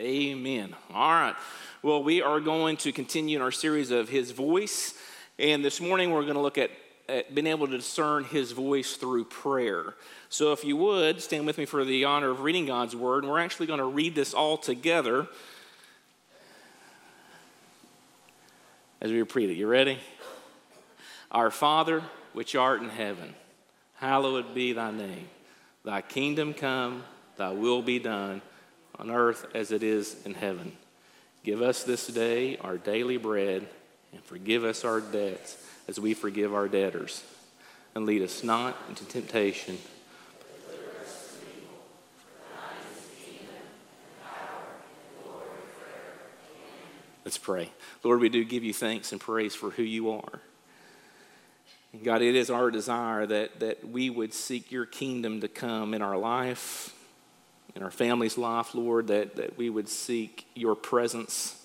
Amen. All right. Well, we are going to continue in our series of His voice. And this morning we're going to look at being able to discern His voice through prayer. So if you would, stand with me for the honor of reading God's Word. And we're actually going to read this all together as we repeat it. You ready? Our Father, which art in heaven, hallowed be thy name. Thy kingdom come, thy will be done, on earth as it is in heaven. Give us this day our daily bread, and forgive us our debts as we forgive our debtors. And lead us not into temptation, but deliver us from evil. For thine is the kingdom, and power, and glory forever. Amen. Let's pray. Lord, we do give you thanks and praise for who you are. And God, it is our desire that we would seek your kingdom to come in our life, in our family's life, Lord, that we would seek your presence.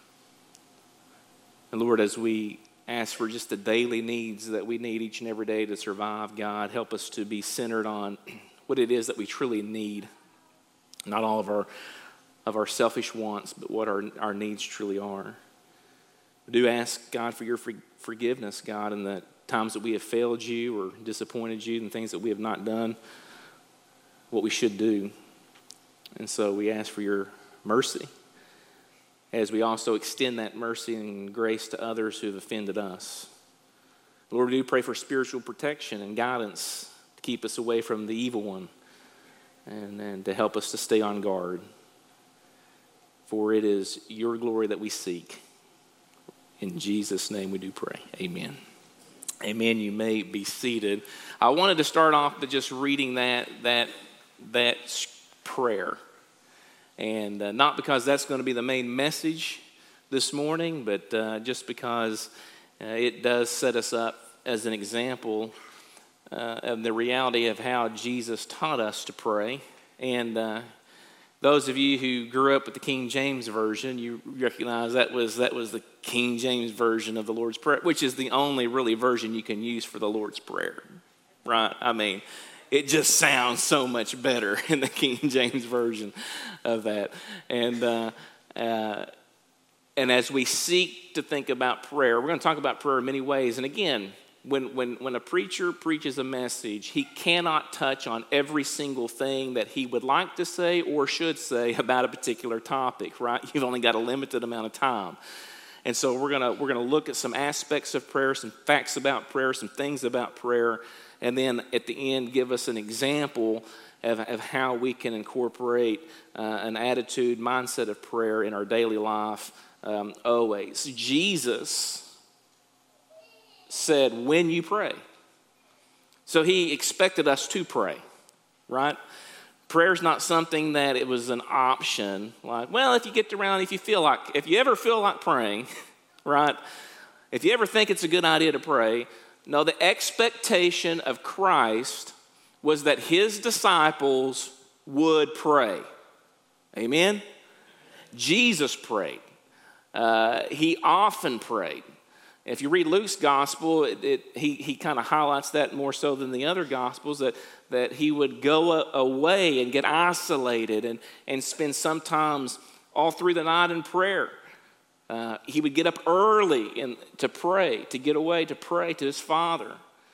And Lord, as we ask for just the daily needs that we need each and every day to survive, God, help us to be centered on what it is that we truly need. Not all of our selfish wants, but what our needs truly are. We do ask, God, for your forgiveness, God, in the times that we have failed you or disappointed you and things that we have not done what we should do. And so we ask for your mercy as we also extend that mercy and grace to others who have offended us. Lord, we do pray for spiritual protection and guidance to keep us away from the evil one and to help us to stay on guard. For it is your glory that we seek. In Jesus' name we do pray. Amen. Amen. You may be seated. I wanted to start off by just reading that prayer. And not because that's going to be the main message this morning, but just because it does set us up as an example of the reality of how Jesus taught us to pray. And those of you who grew up with the King James Version, you recognize that was the King James Version of the Lord's Prayer, which is the only really version you can use for the Lord's Prayer, right? I mean, it just sounds so much better in the King James Version of that. And as we seek to think about prayer, we're going to talk about prayer in many ways. And again, when a preacher preaches a message, he cannot touch on every single thing that he would like to say or should say about a particular topic, right? You've only got a limited amount of time. And so we're gonna look at some aspects of prayer, some facts about prayer, some things about prayer, and then at the end give us an example of how we can incorporate an attitude, mindset of prayer in our daily life always. Jesus said, when you pray. So he expected us to pray, right? Prayer's not something that it was an option, like, well, if you ever feel like praying, right? If you ever think it's a good idea to pray, no, the expectation of Christ was that his disciples would pray. Amen? Jesus prayed. He often prayed. If you read Luke's gospel, he kind of highlights that more so than the other gospels, that he would go away and get isolated and spend sometimes all through the night in prayer. He would get up early to pray, to get away to pray to his Father,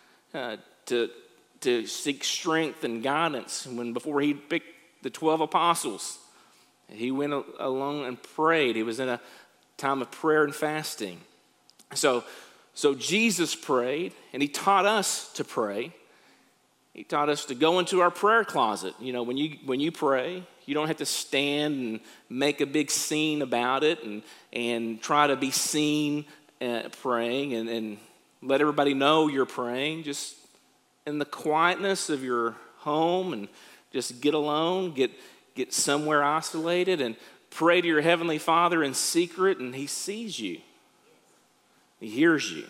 to seek strength and guidance. Before he picked the 12 apostles, he went alone and prayed. He was in a time of prayer and fasting. So Jesus prayed, and he taught us to pray. He taught us to go into our prayer closet. You know, when you pray, you don't have to stand and make a big scene about it and try to be seen praying and let everybody know you're praying. Just in the quietness of your home and just get alone, get somewhere isolated and pray to your Heavenly Father in secret, and he sees you. He hears you.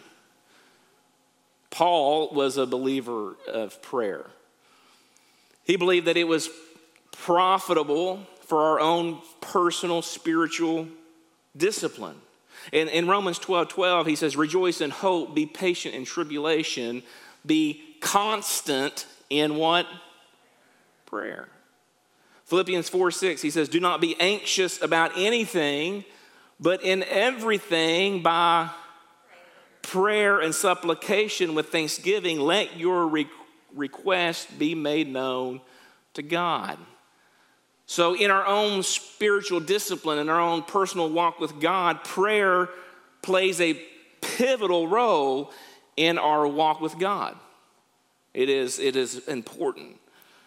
Paul was a believer of prayer. He believed that it was profitable for our own personal spiritual discipline. In Romans 12:12, he says, rejoice in hope, be patient in tribulation, be constant in what? Prayer. Philippians 4:6, he says, do not be anxious about anything, but in everything by prayer and supplication with thanksgiving, let your request be made known to God. So in our own spiritual discipline, in our own personal walk with God, prayer plays a pivotal role in our walk with God. It is important.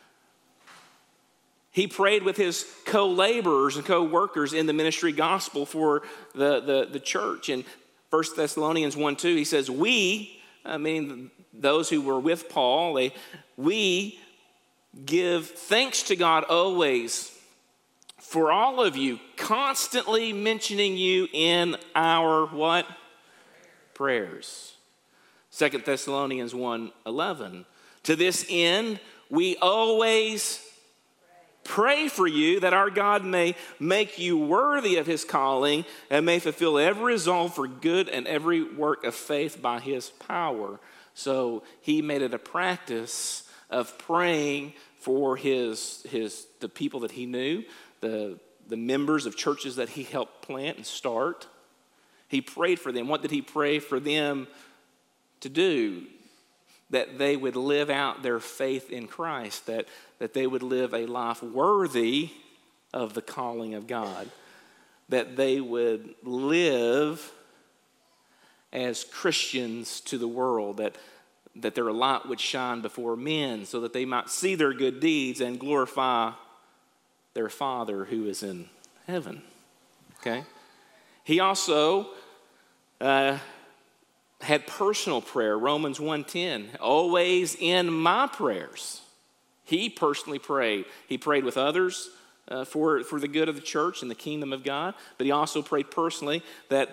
He prayed with his co-laborers and co-workers in the ministry gospel for the church. In 1 Thessalonians 1:2, he says, meaning those who were with Paul, we give thanks to God always for all of you, constantly mentioning you in our what? Prayers. 2 Thessalonians 1:11. To this end, we always pray for you that our God may make you worthy of his calling and may fulfill every resolve for good and every work of faith by his power. So he made it a practice of praying for the people that he knew, the members of churches that he helped plant and start. He prayed for them. What did he pray for them to do? That they would live out their faith in Christ, that they would live a life worthy of the calling of God, that they would live as Christians to the world, that their light would shine before men so that they might see their good deeds and glorify their Father who is in heaven. Okay? He also had personal prayer. Romans 1:10, always in my prayers. He personally prayed. He prayed with others for the good of the church and the kingdom of God, but he also prayed personally that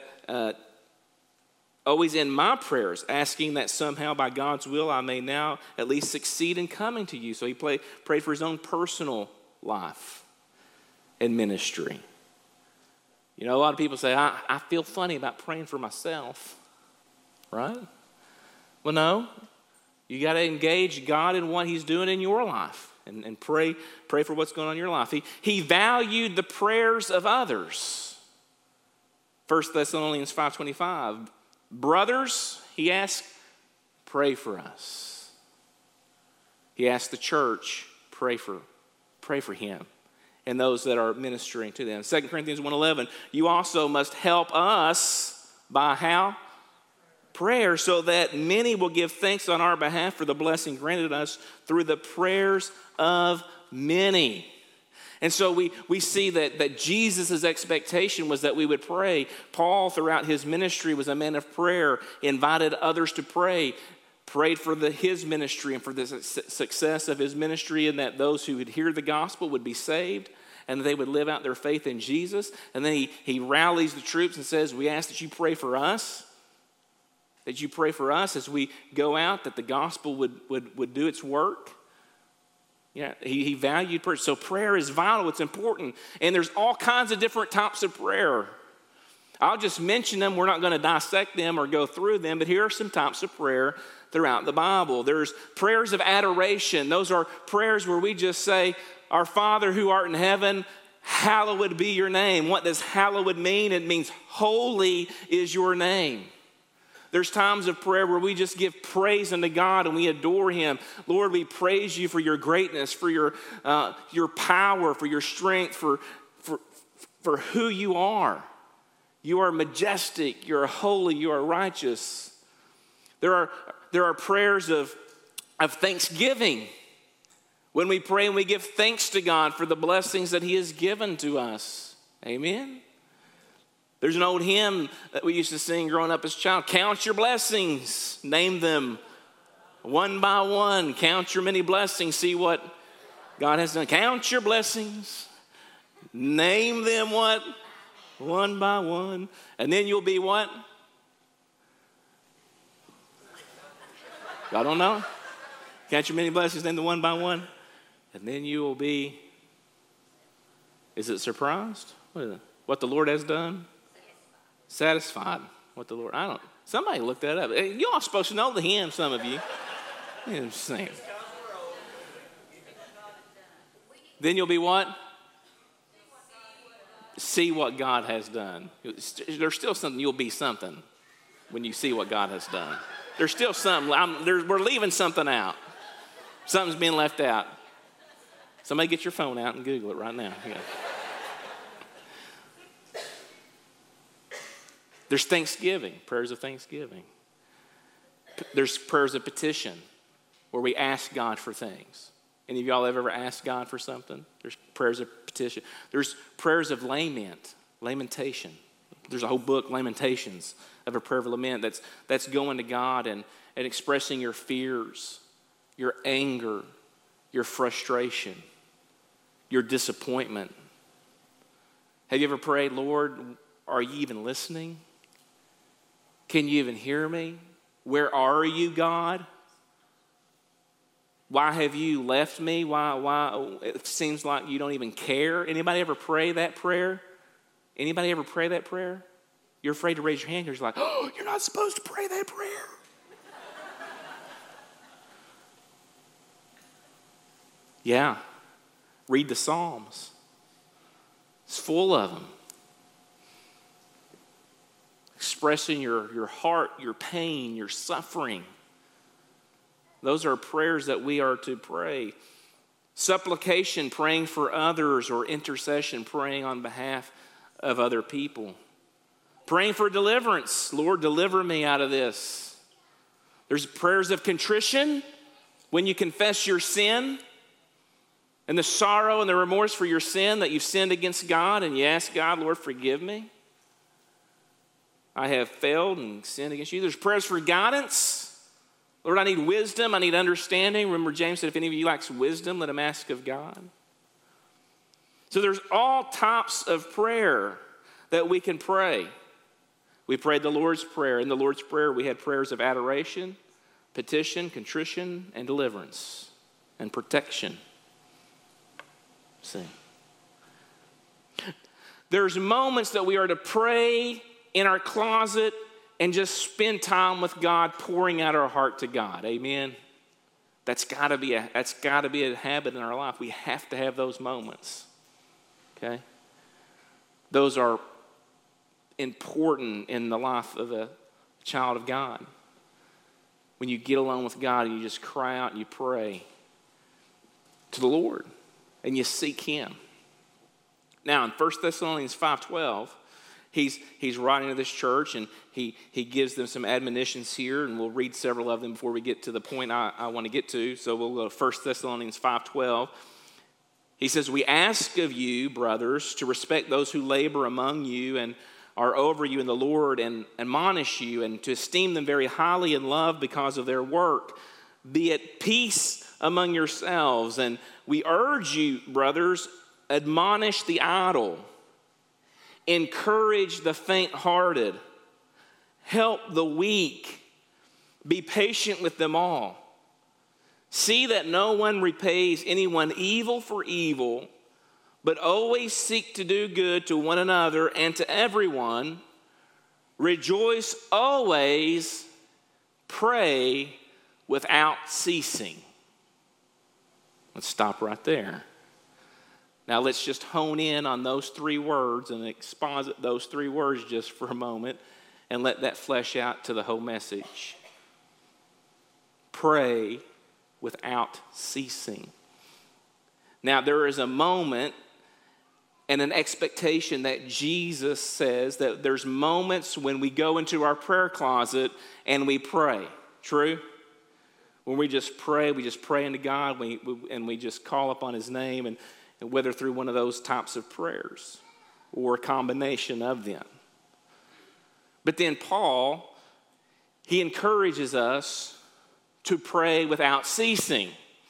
always in my prayers, asking that somehow by God's will I may now at least succeed in coming to you. So he prayed for his own personal life and ministry. You know, a lot of people say, I feel funny about praying for myself. Right? Well, no. You got to engage God in what he's doing in your life and pray for what's going on in your life. He valued the prayers of others. 1 Thessalonians 5:25. Brothers, he asked, pray for us. He asked the church, pray for him and those that are ministering to them. 2 Corinthians 1:11. You also must help us by how? Prayer, so that many will give thanks on our behalf for the blessing granted us through the prayers of many. And so we see that Jesus' expectation was that we would pray. Paul, throughout his ministry, was a man of prayer, invited others to pray, prayed for his ministry and for the success of his ministry, and that those who would hear the gospel would be saved and that they would live out their faith in Jesus. And then he rallies the troops and says, we ask that you pray for us. That you pray for us as we go out, that the gospel would do its work. Yeah, he valued prayer. So prayer is vital. It's important. And there's all kinds of different types of prayer. I'll just mention them. We're not going to dissect them or go through them. But here are some types of prayer throughout the Bible. There's prayers of adoration. Those are prayers where we just say, our Father who art in heaven, hallowed be your name. What does hallowed mean? It means holy is your name. There's times of prayer where we just give praise unto God and we adore him. Lord, we praise you for your greatness, for your power, for your strength, for who you are. You are majestic, you are holy, you are righteous. There are prayers of thanksgiving. When we pray and we give thanks to God for the blessings that he has given to us. Amen. There's an old hymn that we used to sing growing up as a child. Count your blessings, name them one by one. Count your many blessings, see what God has done. Count your blessings, name them what? One by one. And then you'll be what? Y'all don't know? Count your many blessings, name them one by one. And then you will be, is it surprised? What the Lord has done? Satisfied. What the Lord, somebody look that up. You all supposed to know the hymn, some of you. You know what I'm saying. Then you'll be what? See what God has done. There's still something, you'll be something when you see what God has done. There's still something, we're leaving something out. Something's being left out. Somebody get your phone out and Google it right now. Yeah. There's thanksgiving, prayers of thanksgiving. There's prayers of petition where we ask God for things. Any of y'all ever asked God for something? There's prayers of petition. There's prayers of lamentation. There's a whole book, Lamentations, of a prayer of lament that's going to God and expressing your fears, your anger, your frustration, your disappointment. Have you ever prayed, Lord, are you even listening? Can you even hear me? Where are you, God? Why have you left me? Why? It seems like you don't even care. Anybody ever pray that prayer? Anybody ever pray that prayer? You're afraid to raise your hand. You're just like, oh, you're not supposed to pray that prayer. Yeah. Read the Psalms. It's full of them. Expressing your heart, your pain, your suffering. Those are prayers that we are to pray. Supplication, praying for others, or intercession, praying on behalf of other people. Praying for deliverance. Lord, deliver me out of this. There's prayers of contrition, when you confess your sin and the sorrow and the remorse for your sin, that you've sinned against God, and you ask God, Lord, forgive me. I have failed and sinned against you. There's prayers for guidance. Lord, I need wisdom. I need understanding. Remember, James said, if any of you lacks wisdom, let him ask of God. So there's all types of prayer that we can pray. We prayed the Lord's Prayer. In the Lord's Prayer, we had prayers of adoration, petition, contrition, and deliverance, and protection. See. There's moments that we are to pray in our closet and just spend time with God, pouring out our heart to God. Amen. That's got to be a habit in our life. We have to have those moments. Okay? Those are important in the life of a child of God. When you get alone with God and you just cry out and you pray to the Lord and you seek Him. Now in 1 Thessalonians 5:12, he's writing to this church, and he gives them some admonitions here, and we'll read several of them before we get to the point I want to get to. So we'll go to 1 Thessalonians 5:12. He says, we ask of you, brothers, to respect those who labor among you and are over you in the Lord and admonish you, and to esteem them very highly in love because of their work. Be at peace among yourselves. And we urge you, brothers, admonish the idle. Encourage the faint-hearted. Help the weak. Be patient with them all. See that no one repays anyone evil for evil, but always seek to do good to one another and to everyone. Rejoice always. Pray without ceasing. Let's stop right there. Now let's just hone in on those three words and exposit those three words just for a moment and let that flesh out to the whole message. Pray without ceasing. Now there is a moment and an expectation that Jesus says that there's moments when we go into our prayer closet and we pray. True? When we just pray into God, and we just call upon His name, and whether through one of those types of prayers or a combination of them. But then Paul, he encourages us to pray without ceasing,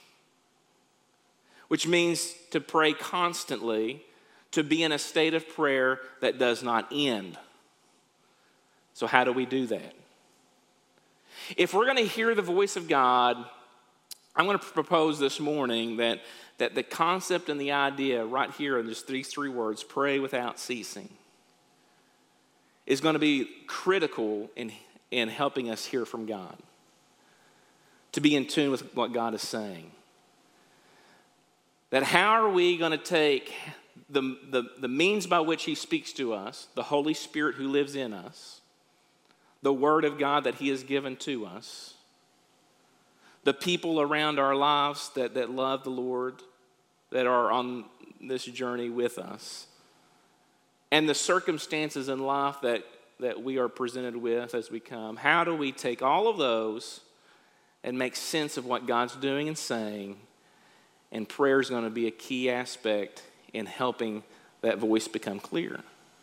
which means to pray constantly, to be in a state of prayer that does not end. So how do we do that? If we're going to hear the voice of God, I'm going to propose this morning that the concept and the idea right here in just these three words, pray without ceasing, is going to be critical in helping us hear from God, to be in tune with what God is saying. That how are we going to take the means by which he speaks to us, the Holy Spirit who lives in us, the Word of God that he has given to us, the people around our lives that love the Lord, that are on this journey with us, and the circumstances in life that we are presented with as we come. How do we take all of those and make sense of what God's doing and saying? And prayer is going to be a key aspect in helping that voice become clear.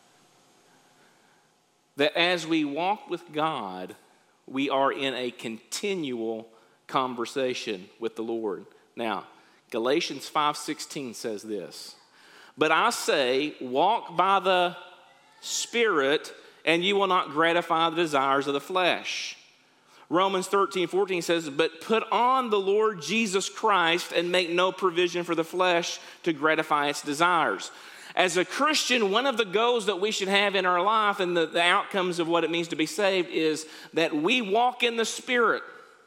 That as we walk with God, we are in a continual conversation with the Lord. Now, Galatians 5:16 says this, "But I say, walk by the Spirit, and you will not gratify the desires of the flesh." Romans 13:14 says, "But put on the Lord Jesus Christ and make no provision for the flesh to gratify its desires." As a Christian, one of the goals that we should have in our life and the outcomes of what it means to be saved is that we walk in the Spirit.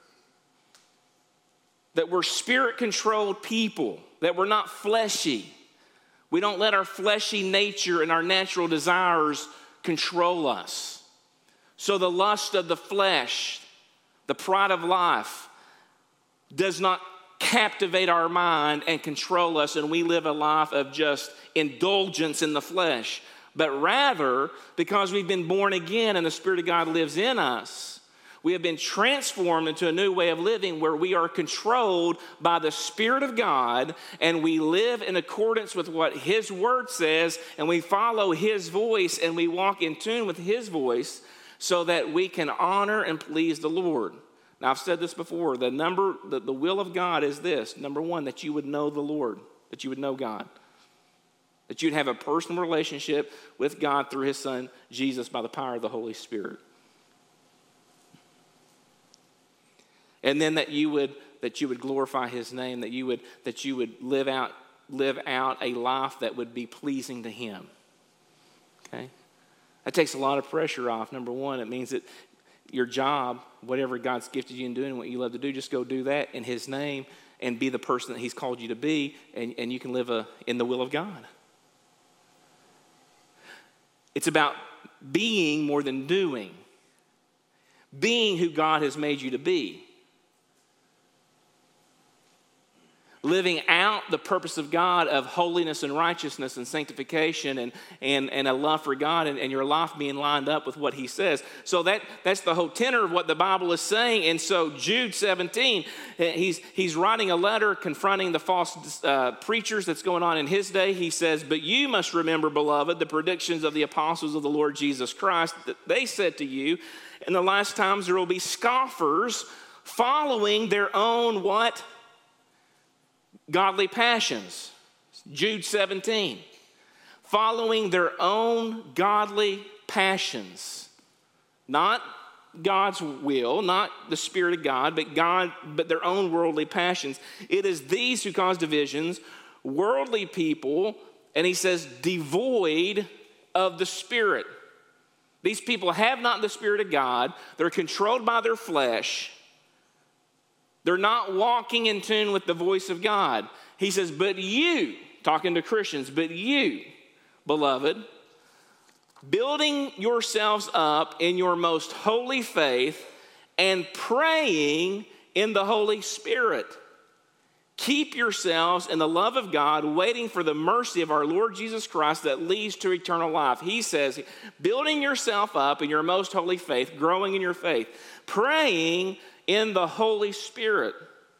That we're Spirit-controlled people, that we're not fleshy. We don't let our fleshy nature and our natural desires control us. So the lust of the flesh, the pride of life, does not captivate our mind and control us, and we live a life of just indulgence in the flesh. But rather, because we've been born again and the Spirit of God lives in us, we have been transformed into a new way of living where we are controlled by the Spirit of God, and we live in accordance with what His Word says, and we follow His voice, and we walk in tune with His voice so that we can honor and please the Lord. Now, I've said this before. The will of God is this. Number one, that you would know the Lord, that you would know God, that you'd have a personal relationship with God through His Son, Jesus, by the power of the Holy Spirit. And then that you would glorify His name, that you would live out a life that would be pleasing to Him. Okay? That takes a lot of pressure off. Number one, it means that your job, whatever God's gifted you in doing, what you love to do, just go do that in His name and be the person that He's called you to be, and you can live in the will of God. It's about being more than doing. Being who God has made you to be. Living out the purpose of God of holiness and righteousness and sanctification and a love for God and your life being lined up with what He says. So that's the whole tenor of what the Bible is saying. And so Jude 17, he's writing a letter confronting the false preachers that's going on in his day. He says, "But you must remember, beloved, the predictions of the apostles of the Lord Jesus Christ, that they said to you, in the last times there will be scoffers following their own" what? "Godly passions." Jude 17. Following their own godly passions. Not God's will, not the Spirit of God, but their own worldly passions. It is these who cause divisions, worldly people, and he says, devoid of the Spirit. These people have not the Spirit of God. They're controlled by their flesh. They're not walking in tune with the voice of God. He says, but you, talking to Christians, but you, beloved, building yourselves up in your most holy faith and praying in the Holy Spirit. Keep yourselves in the love of God, waiting for the mercy of our Lord Jesus Christ that leads to eternal life. He says, building yourself up in your most holy faith, growing in your faith, praying in the Holy Spirit.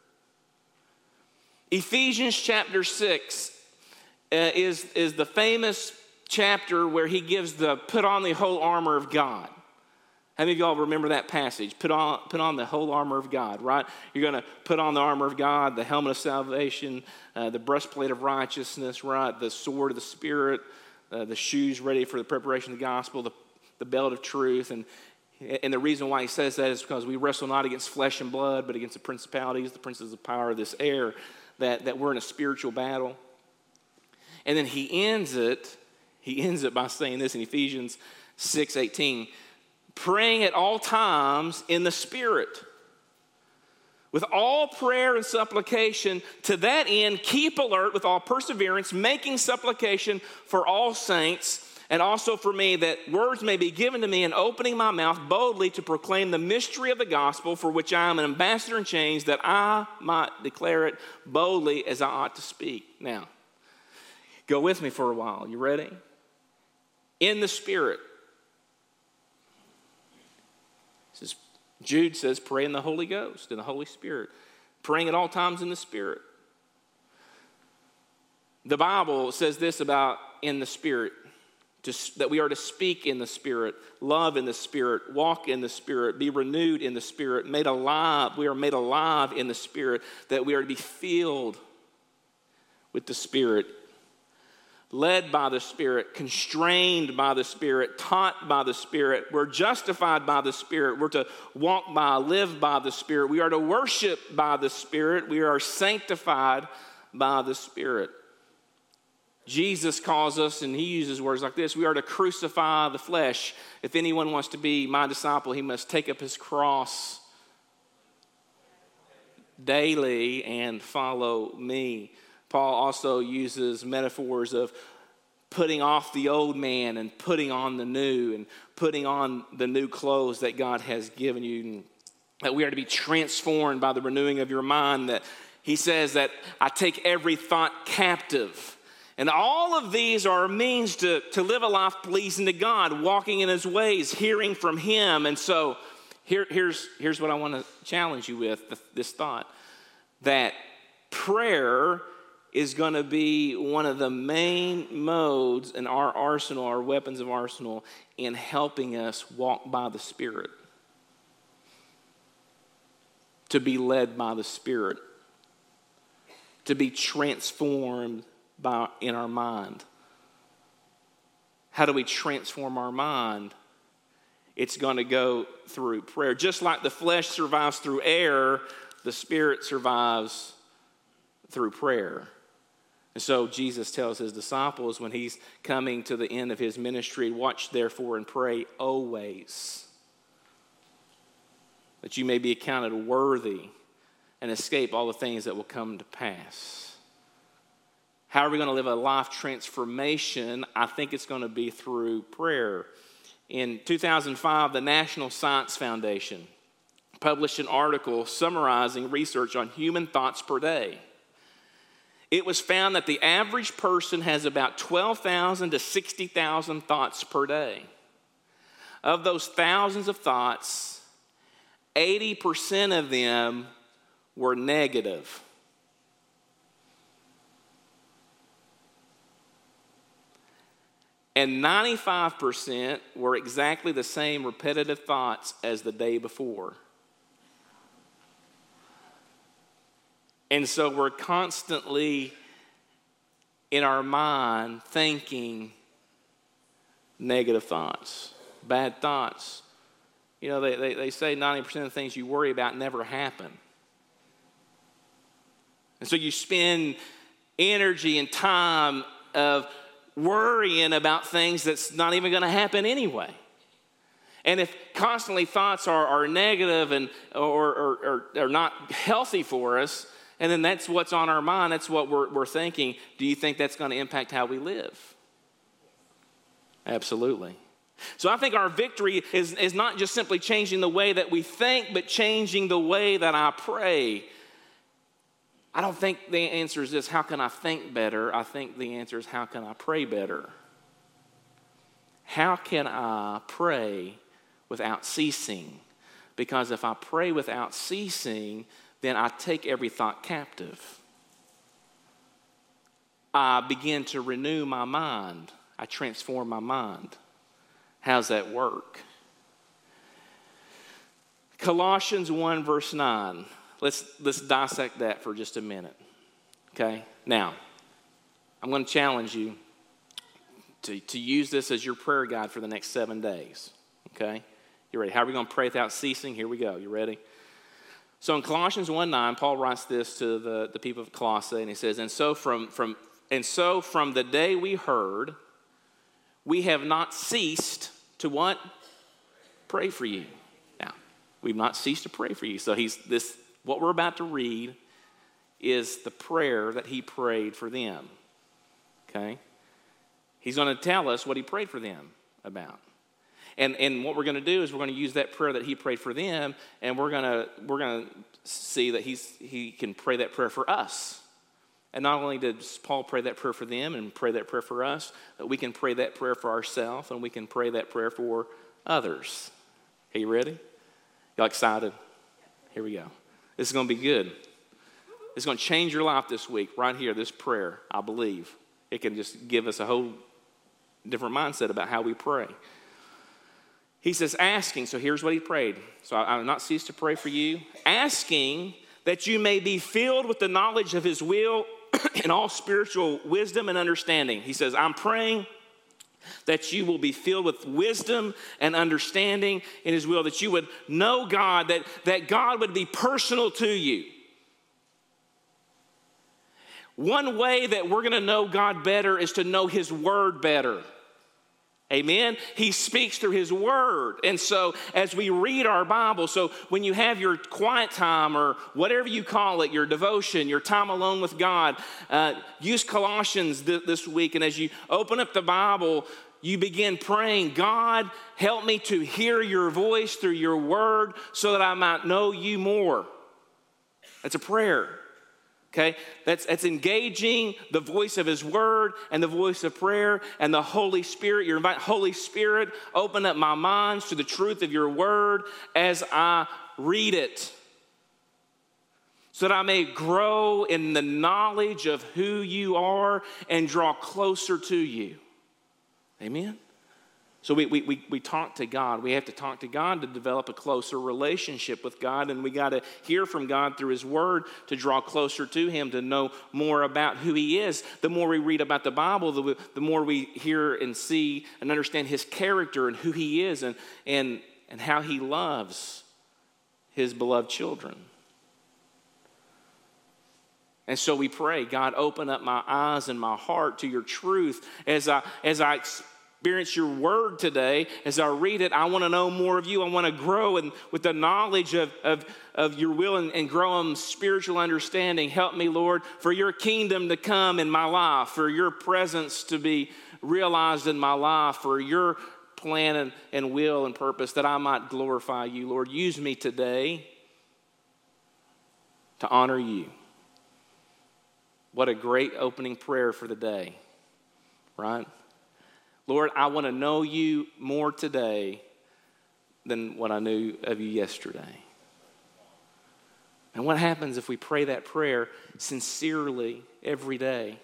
Ephesians chapter 6 is the famous chapter where he gives the put on the whole armor of God. How many of y'all remember that passage? Put on the whole armor of God, right? You're going to put on the armor of God, the helmet of salvation, the breastplate of righteousness, right? The sword of the Spirit, the shoes ready for the preparation of the gospel, the belt of truth. And the reason why he says that is because we wrestle not against flesh and blood, but against the principalities, the princes of power of this air, that we're in a spiritual battle. And then he ends it by saying this in Ephesians 6:18, praying at all times in the Spirit, with all prayer and supplication. To that end, keep alert with all perseverance, making supplication for all saints, and also for me, that words may be given to me in opening my mouth boldly to proclaim the mystery of the gospel, for which I am an ambassador in chains, that I might declare it boldly as I ought to speak. Now, go with me for a while. You ready? In the Spirit. Jude says, pray in the Holy Ghost, in the Holy Spirit. Praying at all times in the Spirit. The Bible says this about in the Spirit, that we are to speak in the Spirit, love in the Spirit, walk in the Spirit, be renewed in the Spirit, made alive. We are made alive in the Spirit, that we are to be filled with the Spirit, led by the Spirit, constrained by the Spirit, taught by the Spirit. We're justified by the Spirit. We're to walk by, live by the Spirit. We are to worship by the Spirit. We are sanctified by the Spirit. Jesus calls us, and he uses words like this, we are to crucify the flesh. If anyone wants to be my disciple, he must take up his cross daily and follow me. Paul also uses metaphors of putting off the old man and putting on the new, and putting on the new clothes that God has given you, and that we are to be transformed by the renewing of your mind. That he says that I take every thought captive. And all of these are a means to live a life pleasing to God, walking in his ways, hearing from him. And so here's what I want to challenge you with, this thought, that prayer is going to be one of the main modes in our arsenal, our weapons of arsenal, in helping us walk by the Spirit, to be led by the Spirit, to be transformed in our mind. How do we transform our mind? It's going to go through prayer. Just like the flesh survives through air, the Spirit survives through prayer. And so Jesus tells his disciples when he's coming to the end of his ministry, watch therefore and pray always, that you may be accounted worthy and escape all the things that will come to pass. How are we going to live a life transformation? I think it's going to be through prayer. In 2005, the National Science Foundation published an article summarizing research on human thoughts per day. It was found that the average person has about 12,000 to 60,000 thoughts per day. Of those thousands of thoughts, 80% of them were negative. And 95% were exactly the same repetitive thoughts as the day before. And so we're constantly in our mind thinking negative thoughts, bad thoughts. You know, they say 90% of the things you worry about never happen. And so you spend energy and time of worrying about things that's not even going to happen anyway. And if constantly thoughts are negative and or not healthy for us, and then that's what's on our mind, that's what we're thinking, do you think that's going to impact how we live? Absolutely. So I think our victory is not just simply changing the way that we think, but changing the way that I pray. I don't think the answer is this, how can I think better? I think the answer is, how can I pray better? How can I pray without ceasing? Because if I pray without ceasing, then I take every thought captive. I begin to renew my mind. I transform my mind. How's that work? Colossians 1 verse 9. Let's dissect that for just a minute, okay? Now, I'm going to challenge you to use this as your prayer guide for the next 7 days, okay? You ready? How are we going to pray without ceasing? Here we go. You ready? So in Colossians 1:9, Paul writes this to the people of Colossae, and he says, And so from the day we heard, we have not ceased to what? Pray for you. Now, we've not ceased to pray for you. So this What we're about to read is the prayer that he prayed for them. Okay? He's going to tell us what he prayed for them about. And what we're going to do is we're going to use that prayer that he prayed for them, and we're going to see that he can pray that prayer for us. And not only did Paul pray that prayer for them and pray that prayer for us, but we can pray that prayer for ourselves, and we can pray that prayer for others. Are you ready? Y'all excited? Here we go. This is going to be good. It's going to change your life this week, right here, this prayer, I believe. It can just give us a whole different mindset about how we pray. He says, asking, so here's what he prayed. So I will not cease to pray for you. Asking that you may be filled with the knowledge of his will and all spiritual wisdom and understanding. He says, I'm praying that you will be filled with wisdom and understanding in his will, that you would know God, that God would be personal to you. One way that we're going to know God better is to know his word better. Amen? He speaks through his word. And so as we read our Bible, so when you have your quiet time or whatever you call it, your devotion, your time alone with God, use Colossians this week. And as you open up the Bible, you begin praying, God, help me to hear your voice through your word so that I might know you more. That's a prayer. Okay, that's engaging the voice of his word and the voice of prayer and the Holy Spirit. You're inviting Holy Spirit, open up my minds to the truth of your word as I read it, so that I may grow in the knowledge of who you are and draw closer to you. Amen? So we talk to God. We have to talk to God to develop a closer relationship with God, and we got to hear from God through his word to draw closer to him, to know more about who he is. The more we read about the Bible, the more we hear and see and understand his character and who he is and how he loves his beloved children. And so we pray, God, open up my eyes and my heart to your truth as I experience your word today. As I read it, I want to know more of you. I want to grow with the knowledge of your will and grow in spiritual understanding. Help me, Lord, for your kingdom to come in my life, for your presence to be realized in my life, for your plan and will and purpose, that I might glorify you. Lord, use me today to honor you. What a great opening prayer for the day, right? Lord, I want to know you more today than what I knew of you yesterday. And what happens if we pray that prayer sincerely every day?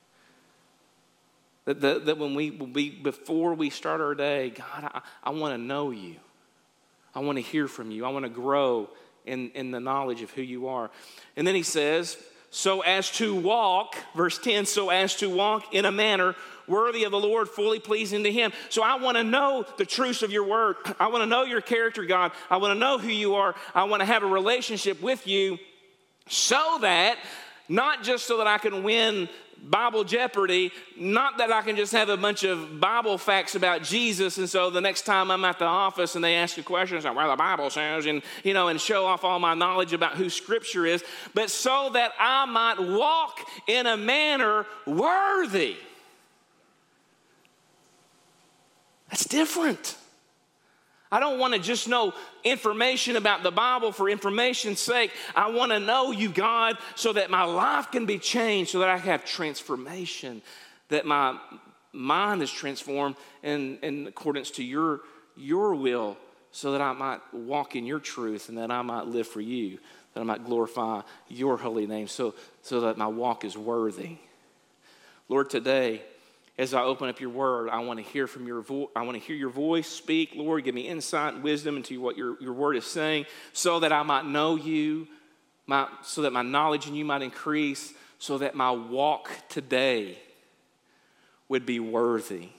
That when before we start our day, God, I want to know you. I want to hear from you. I want to grow in the knowledge of who you are. And then he says, so as to walk, verse 10, so as to walk in a manner worthy of the Lord, fully pleasing to him. So I want to know the truths of your word. I want to know your character, God. I want to know who you are. I want to have a relationship with you, so that, not just so that I can win Bible Jeopardy, not that I can just have a bunch of Bible facts about Jesus, and so the next time I'm at the office and they ask a question, it's like, well, the Bible says, and show off all my knowledge about who Scripture is, but so that I might walk in a manner worthy. That's different. I don't want to just know information about the Bible for information's sake. I want to know you, God, so that my life can be changed, so that I have transformation, that my mind is transformed in accordance to your will, so that I might walk in your truth and that I might live for you, that I might glorify your holy name, so that my walk is worthy. Lord, today, as I open up your word, I want to hear from your I want to hear your voice speak. Lord, give me insight and wisdom into what your word is saying, so that I might know you, so that my knowledge in you might increase, so that my walk today would be worthy.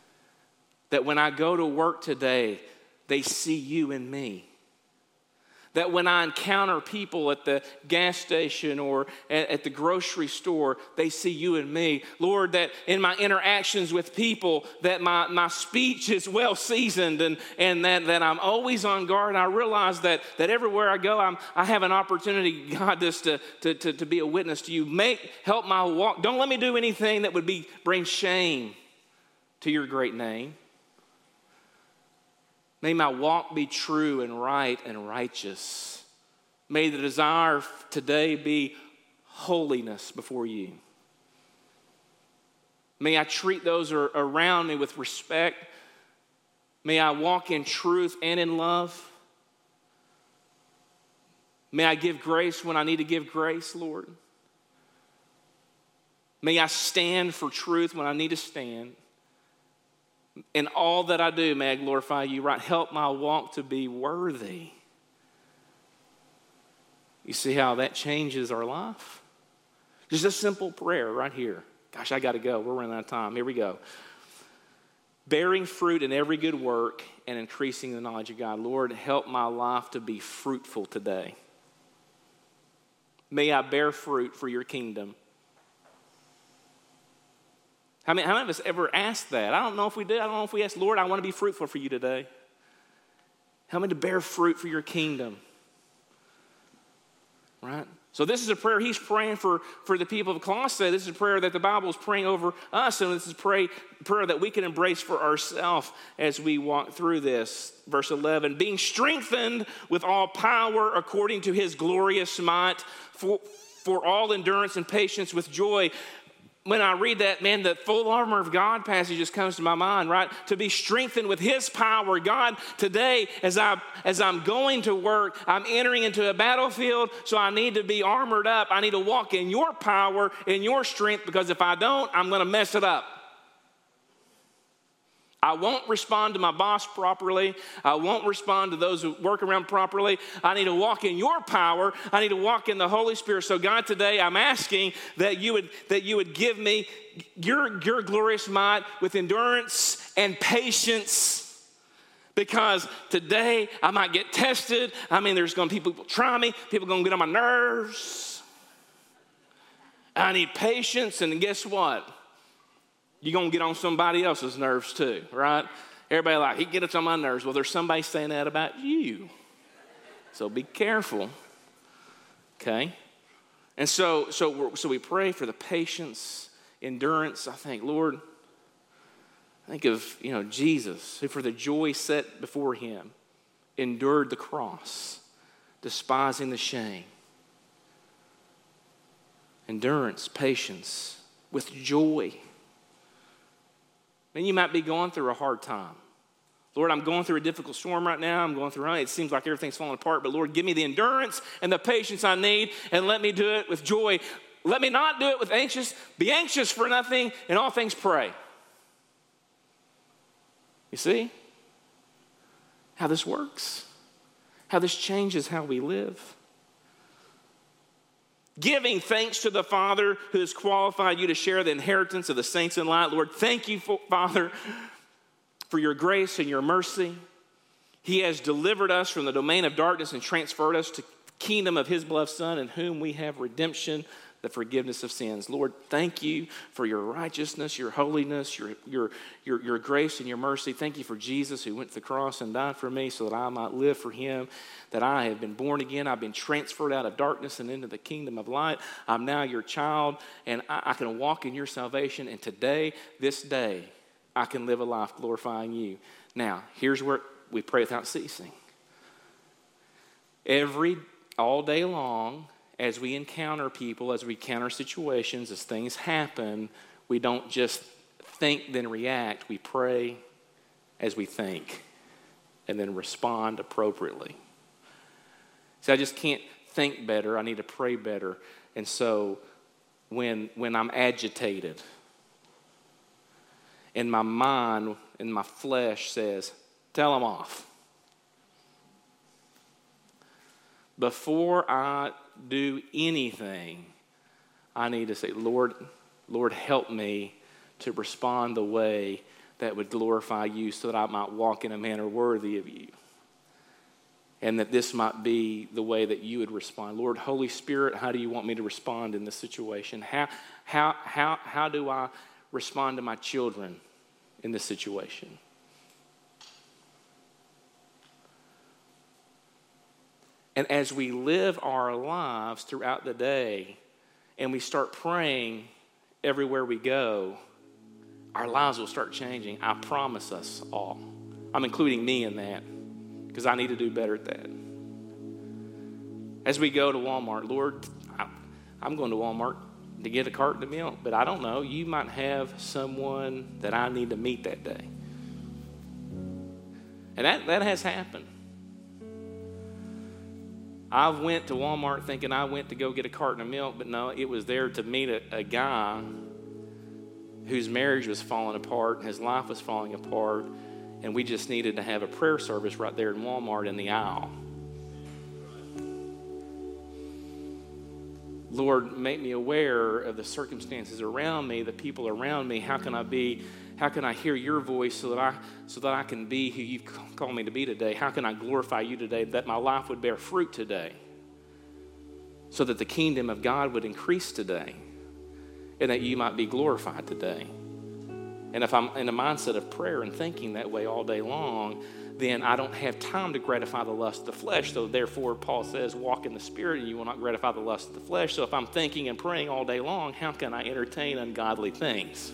That when I go to work today, they see you in me. That when I encounter people at the gas station or at the grocery store, they see you and me. Lord, that in my interactions with people, that my speech is well seasoned and that I'm always on guard. And I realize that everywhere I go, I have an opportunity, God, just to be a witness to you. Help my walk. Don't let me do anything that would bring shame to your great name. May my walk be true and right and righteous. May the desire today be holiness before you. May I treat those around me with respect. May I walk in truth and in love. May I give grace when I need to give grace, Lord. May I stand for truth when I need to stand. In all that I do, may I glorify you. Right? Help my walk to be worthy. You see how that changes our life? Just a simple prayer right here. Gosh, I got to go. We're running out of time. Here we go. Bearing fruit in every good work and increasing the knowledge of God. Lord, help my life to be fruitful today. May I bear fruit for your kingdom. How many of us ever asked that? I don't know if we did. I don't know if we asked, Lord, I want to be fruitful for you today. Help me to bear fruit for your kingdom. Right? So this is a prayer he's praying for the people of Colossae. This is a prayer that the Bible is praying over us, and this is a prayer that we can embrace for ourselves as we walk through this. Verse 11, being strengthened with all power according to his glorious might for all endurance and patience with joy. When I read that, man, the full armor of God passage just comes to my mind, right? To be strengthened with his power. God, today, as I'm going to work, I'm entering into a battlefield, so I need to be armored up. I need to walk in your power, in your strength, because if I don't, I'm going to mess it up. I won't respond to my boss properly. I won't respond to those who work around properly. I need to walk in your power. I need to walk in the Holy Spirit. So God, today I'm asking that you would give me your glorious might with endurance and patience. Because today I might get tested. I mean, there's going to be people try me. People are going to get on my nerves. I need patience, and guess what? You're going to get on somebody else's nerves too, right? Everybody like, he gets on my nerves. Well, there's somebody saying that about you. So be careful, okay? And so we pray for the patience, endurance. I think, Lord, think of, Jesus, who for the joy set before him endured the cross, despising the shame. Endurance, patience, with joy. And you might be going through a hard time. Lord, I'm going through a difficult storm right now. It seems like everything's falling apart. But Lord, give me the endurance and the patience I need, and let me do it with joy. Let me not do it with anxious. Be anxious for nothing, and all things pray. You see how this works? How this changes how we live? Giving thanks to the Father who has qualified you to share the inheritance of the saints in light. Lord, thank you, Father, for your grace and your mercy. He has delivered us from the domain of darkness and transferred us to the kingdom of his beloved Son, in whom we have redemption, the forgiveness of sins. Lord, thank you for your righteousness, your holiness, your grace and your mercy. Thank you for Jesus, who went to the cross and died for me so that I might live for him, that I have been born again. I've been transferred out of darkness and into the kingdom of light. I'm now your child, and I can walk in your salvation. And today, this day, I can live a life glorifying you. Now, here's where we pray without ceasing. All day long, as we encounter people, as we encounter situations, as things happen, we don't just think then react. We pray as we think and then respond appropriately. See, I just can't think better. I need to pray better. And so when I'm agitated and my mind and my flesh says, tell them off. Before I do anything, I need to say, Lord, help me to respond the way that would glorify you so that I might walk in a manner worthy of you. and that this might be the way that you would respond. Lord, Holy Spirit, how do you want me to respond in this situation? How do I respond to my children in this situation? And as we live our lives throughout the day and we start praying everywhere we go, our lives will start changing. I promise us all. I'm including me in that because I need to do better at that. As we go to Walmart, Lord, I'm going to Walmart to get a carton of milk, but I don't know. You might have someone that I need to meet that day. And that has happened. I went to Walmart thinking I went to go get a carton of milk, but no, it was there to meet a guy whose marriage was falling apart and his life was falling apart, and we just needed to have a prayer service right there in Walmart in the aisle. Lord, make me aware of the circumstances around me, the people around me. How can I hear your voice so that I can be who you've called me to be today? How can I glorify you today, that my life would bear fruit today, so that the kingdom of God would increase today, and that you might be glorified today? And if I'm in a mindset of prayer and thinking that way all day long, then I don't have time to gratify the lust of the flesh. So therefore, Paul says, walk in the Spirit and you will not gratify the lust of the flesh. So if I'm thinking and praying all day long, how can I entertain ungodly things?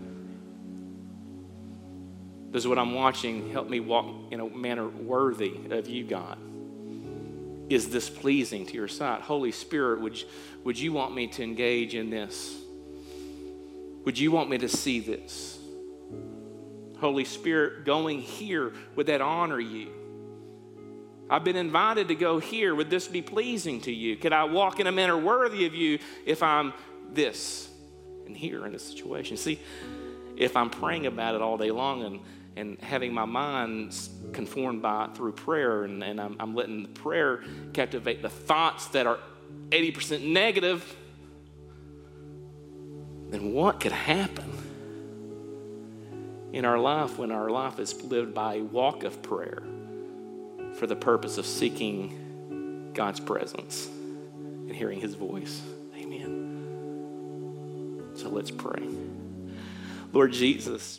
Does what I'm watching help me walk in a manner worthy of you, God? Is this pleasing to your sight? Holy Spirit, would you want me to engage in this? Would you want me to see this? Holy Spirit, going here, would that honor you? I've been invited to go here. Would this be pleasing to you? Could I walk in a manner worthy of you if I'm this and here in this situation? See, if I'm praying about it all day long and having my mind conformed through prayer, and I'm letting the prayer captivate the thoughts that are 80% negative, then what could happen in our life when our life is lived by a walk of prayer for the purpose of seeking God's presence and hearing his voice? Amen. So let's pray. Lord Jesus,